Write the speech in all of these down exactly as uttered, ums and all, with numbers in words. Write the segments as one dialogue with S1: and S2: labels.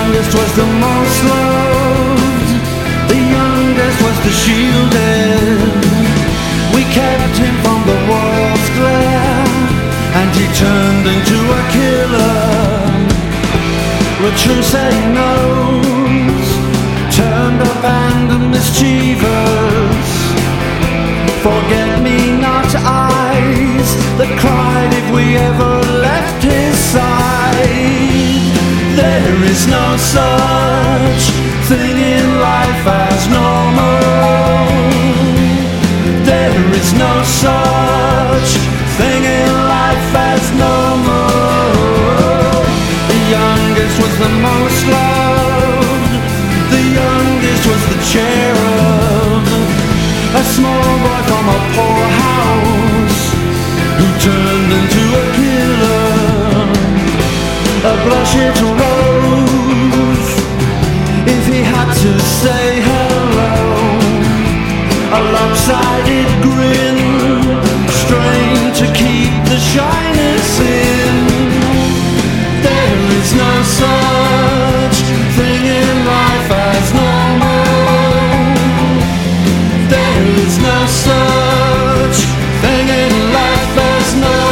S1: youngest was the most loved, the youngest was the shielded. We kept him from the world's glare, and he turned into a killer. The true say knows, turned up and mischievous. Forget-me-not eyes that cried if we ever left his side. There is no such thing in life as normal. There is no such thing in life as normal. The youngest was the most loved, the youngest was the cherub, a small boy from a poor house who turned into a killer. A blush it rose if he had to say hello. A lopsided grin strained to keep the shyness in. There is no such thing in life as normal. There is no such thing in life as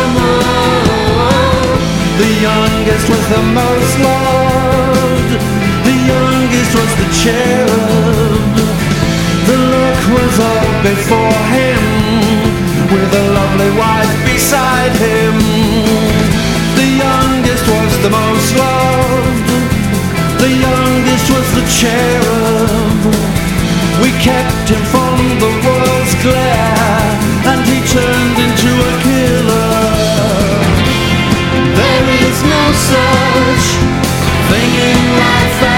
S1: normal. The youngest was the most loved, the youngest was the cherub. The look was all before him, with a lovely wife beside him. The youngest was the most loved, the youngest was the cherub. We kept him from the world's glare, and he turned into a killer. There is no such thing in life